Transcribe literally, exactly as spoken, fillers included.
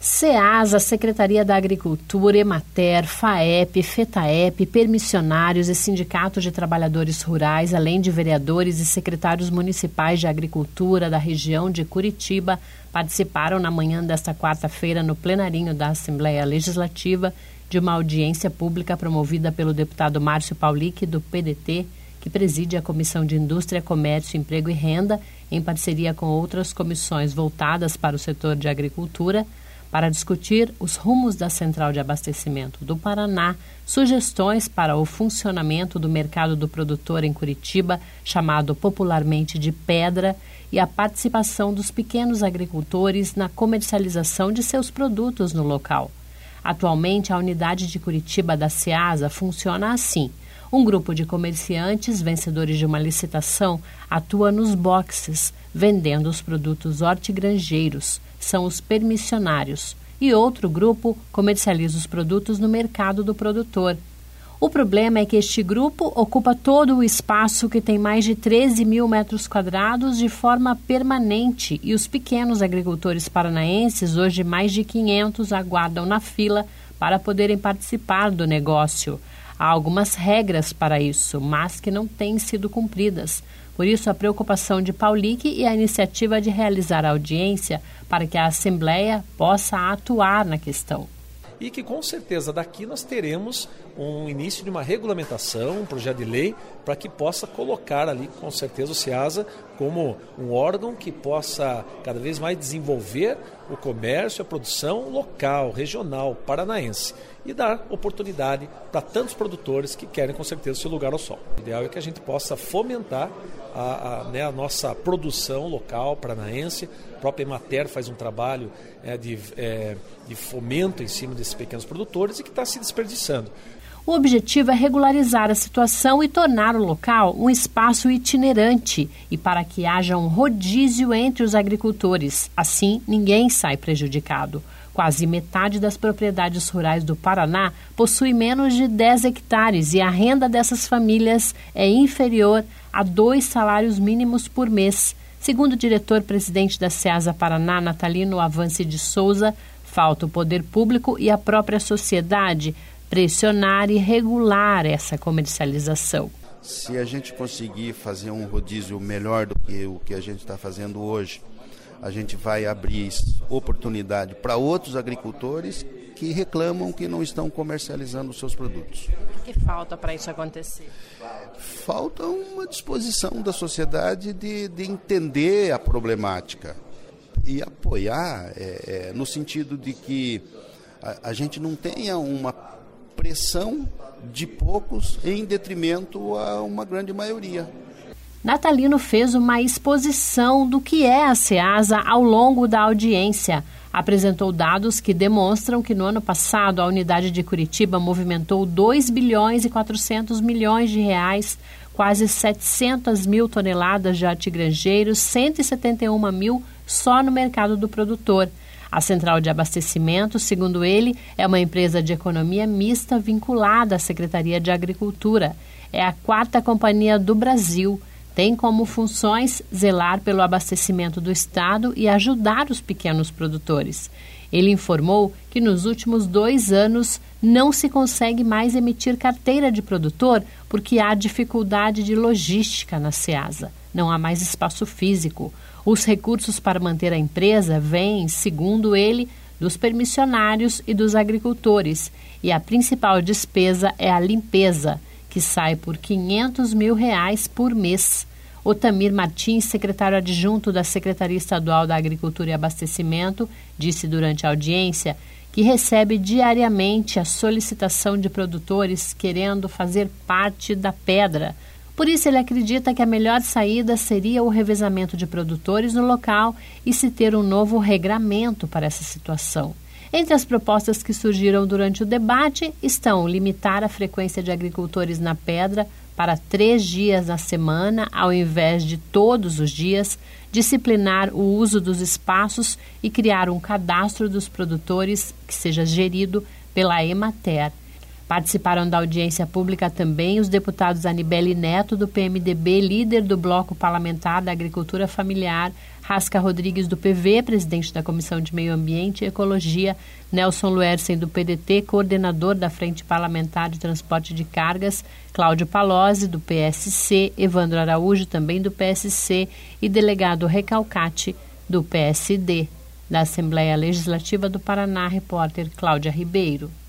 SEASA, Secretaria da Agricultura, Emater, FAEP, FETAEP, permissionários e sindicatos de trabalhadores rurais, além de vereadores e secretários municipais de agricultura da região de Curitiba, participaram na manhã desta quarta-feira no plenarinho da Assembleia Legislativa de uma audiência pública promovida pelo deputado Márcio Paulic, do P D T, que preside a Comissão de Indústria, Comércio, Emprego e Renda, em parceria com outras comissões voltadas para o setor de agricultura, para discutir os rumos da Central de Abastecimento do Paraná, sugestões para o funcionamento do mercado do produtor em Curitiba, chamado popularmente de Pedra, e a participação dos pequenos agricultores na comercialização de seus produtos no local. Atualmente, a unidade de Curitiba da SEASA funciona assim. Um grupo de comerciantes, vencedores de uma licitação, atua nos boxes, vendendo os produtos hortigranjeiros, são os permissionários, e outro grupo comercializa os produtos no mercado do produtor. O problema é que este grupo ocupa todo o espaço, que tem mais de treze mil metros quadrados, de forma permanente, e os pequenos agricultores paranaenses, hoje mais de quinhentos, aguardam na fila para poderem participar do negócio. Há algumas regras para isso, mas que não têm sido cumpridas. Por isso, a preocupação de Paulic e a iniciativa de realizar a audiência para que a Assembleia possa atuar na questão. E que, com certeza, daqui nós teremos um início de uma regulamentação, um projeto de lei, para que possa colocar ali, com certeza, o SEASA como um órgão que possa cada vez mais desenvolver o comércio, a produção local, regional, paranaense, e dar oportunidade para tantos produtores que querem, com certeza, seu lugar ao sol. O ideal é que a gente possa fomentar a, a, né, a nossa produção local, paranaense. A própria Emater faz um trabalho é, de, é, de fomento em cima desses pequenos produtores e que está se desperdiçando. O objetivo é regularizar a situação e tornar o local um espaço itinerante e para que haja um rodízio entre os agricultores. Assim, ninguém sai prejudicado. Quase metade das propriedades rurais do Paraná possui menos de dez hectares e a renda dessas famílias é inferior a dois salários mínimos por mês. Segundo o diretor-presidente da SEASA Paraná, Natalino Avance de Souza, falta o poder público e a própria sociedade pressionar e regular essa comercialização. Se a gente conseguir fazer um rodízio melhor do que o que a gente está fazendo hoje, a gente vai abrir oportunidade para outros agricultores que reclamam que não estão comercializando os seus produtos. O que falta para isso acontecer? Falta uma disposição da sociedade de, de entender a problemática e apoiar, é, é, no sentido de que a, a gente não tenha uma pressão de poucos em detrimento a uma grande maioria. Natalino fez uma exposição do que é a SEASA ao longo da audiência. Apresentou dados que demonstram que no ano passado a unidade de Curitiba movimentou dois bilhões e quatrocentos milhões de reais, quase setecentas mil toneladas de hortigranjeiros, cento e setenta e uma mil só no mercado do produtor. A Central de Abastecimento, segundo ele, é uma empresa de economia mista vinculada à Secretaria de Agricultura. É a quarta companhia do Brasil. Tem como funções zelar pelo abastecimento do Estado e ajudar os pequenos produtores. Ele informou que nos últimos dois anos não se consegue mais emitir carteira de produtor porque há dificuldade de logística na SEASA. Não há mais espaço físico. Os recursos para manter a empresa vêm, segundo ele, dos permissionários e dos agricultores. E a principal despesa é a limpeza, que sai por quinhentos mil reais por mês. Otamir Martins, secretário adjunto da Secretaria Estadual da Agricultura e Abastecimento, disse durante a audiência que recebe diariamente a solicitação de produtores querendo fazer parte da Pedra. Por isso, ele acredita que a melhor saída seria o revezamento de produtores no local e se ter um novo regramento para essa situação. Entre as propostas que surgiram durante o debate estão limitar a frequência de agricultores na Pedra para três dias na semana, ao invés de todos os dias, disciplinar o uso dos espaços e criar um cadastro dos produtores que seja gerido pela Emater. Participaram da audiência pública também os deputados Anibele Neto, do P M D B, líder do Bloco Parlamentar da Agricultura Familiar, Rasca Rodrigues, do P V, presidente da Comissão de Meio Ambiente e Ecologia, Nelson Luersen, do P D T, coordenador da Frente Parlamentar de Transporte de Cargas, Cláudio Palozzi, do P S C, Evandro Araújo, também do P S C, e delegado Recalcati, do P S D. Da Assembleia Legislativa do Paraná, repórter Cláudia Ribeiro.